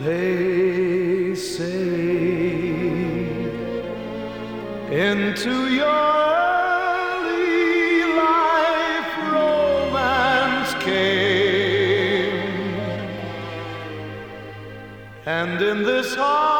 They say into your early life romance came, and in this heart